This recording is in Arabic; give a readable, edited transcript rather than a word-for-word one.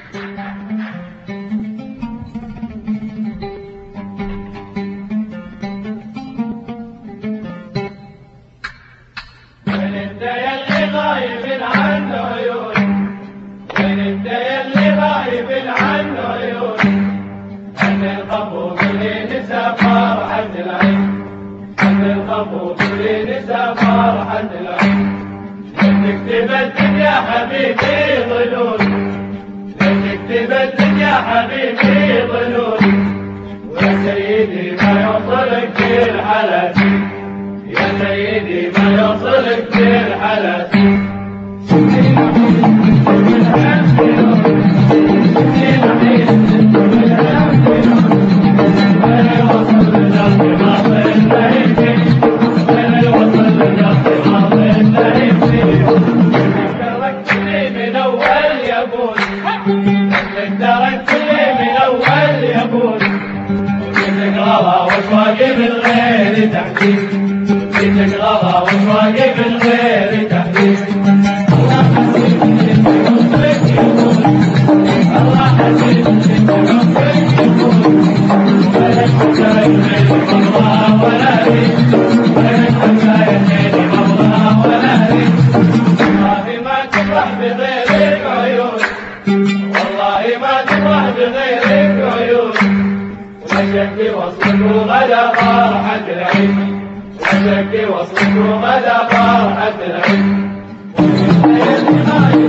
وين انت يلي غايب عن عيوني، وين انت يلي غايب عن عيوني، عن الخطوب اللي نسى فرحة العين، عن الخطوب اللي نسى فرحة العين. لن تكتب الدنيا حبيبي ظنوني، لن تكتب الدنيا حبيبي ظنوني، ويا سيدي ما يوصلك في الحالتي، يا سيدي ما يوصلك في الحالتي. واشواقي بالغير تحديد، تقراها واشواقي بالغير تحديد. الله حسيب انت حبك يقول، الله حسيب انت حبك يقول، ولا تفكر الليل والله ولا ريد، ولا تفكر الليل والله ولا ريد. والله ما تفرح بغيرك عيون، والله ما تفرح بغيرك عيون. وشكي وصلك وغدا فرحة العين، وشكي وصلك وغدا فرحة العين.